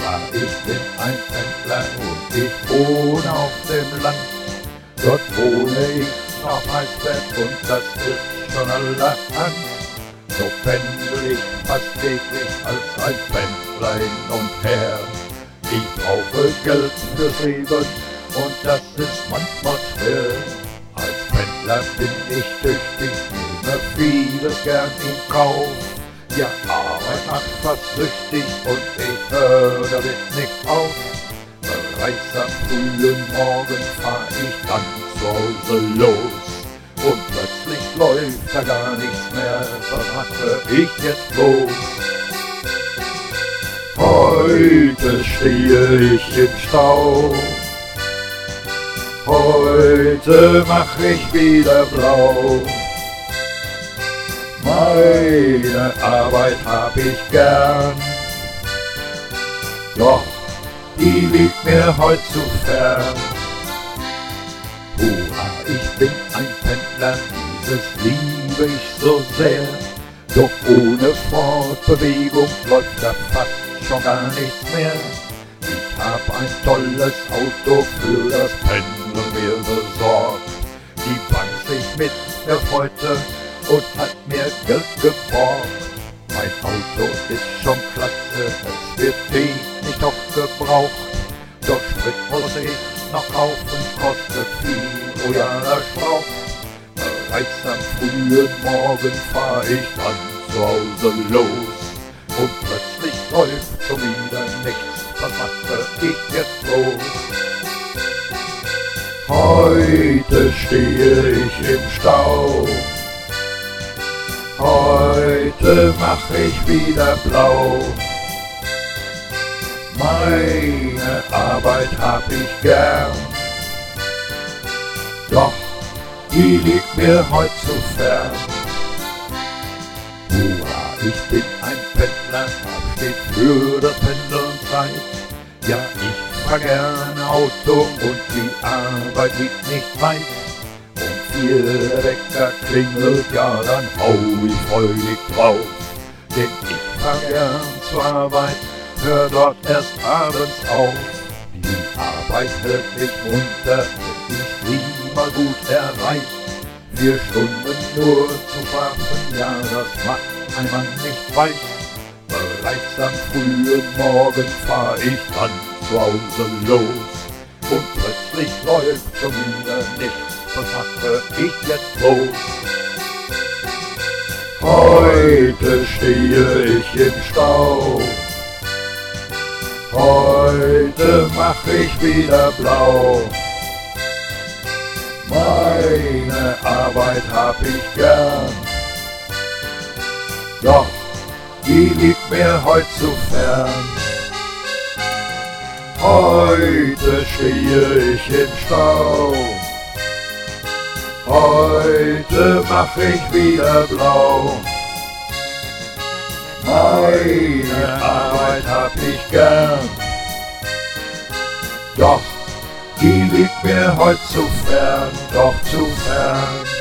ich bin ein Pendler und ich wohne auf dem Land. Dort wohne ich auf Maisberg und das ist schon allerhand. So pendel ich fast täglich als ein Pendler hin und her. Ich brauche Geld fürs Leben und das ist manchmal schwer. Als Pendler bin ich tüchtig, nehme vieles gern in Kauf. Ja, Arbeit macht fast süchtig und ich höre damit nicht auf. Bereits am frühen Morgen fahr ich dann zu Hause los. Und plötzlich läuft da gar nichts mehr, was mache ich jetzt bloß? Heute stehe ich im Stau, heute mach ich wieder blau. Meine Arbeit hab ich gern, doch die liegt mir heut zu fern. Hurra, ich bin ein Pendler, dieses liebe ich so sehr. Doch ohne Fortbewegung läuft da fast schon gar nichts mehr. Ich hab ein tolles Auto für das Pendeln mir besorgt. Die Bank sich mit erfreute und hat mir Geld geborgt. Mein Auto ist schon klasse, es wird nicht oft gebraucht. Doch Sprit muss ich noch kaufen, kostet viel, oh ja, das braucht. Bereits am frühen Morgen fahr ich dann zu Hause los. Und plötzlich läuft schon wieder nichts, was mache ich jetzt bloß? Heute stehe ich im Stau, heute mach ich wieder blau. Meine Arbeit hab ich gern, doch die liegt mir heut zu fern. Hurra, ich bin ein Pendler, hab stets für das Pendeln Zeit. Ja, ich fahr gerne Auto und die Arbeit liegt nicht weit. Und der Wecker klingelt, ja, dann hau ich freudig drauf. Denn ich fahr gern zur Arbeit, hör dort erst abends auf. Die Arbeit hält mich munter, wenn ich nie mal gut erreicht. 4 Stunden nur zu fahren, ja, das macht ein Mann nicht weich. Bereits am frühen Morgen fahr ich dann zu Hause los. Und plötzlich läuft schon wieder nichts, was mache ich jetzt bloß? Heute stehe ich im Stau, heute mach ich wieder blau. Meine Arbeit hab ich gern, doch die liegt mir heut zu fern. Heute stehe ich im Stau, heute mach ich wieder blau. Meine Arbeit hab ich gern, doch die liegt mir heut zu fern, doch zu fern.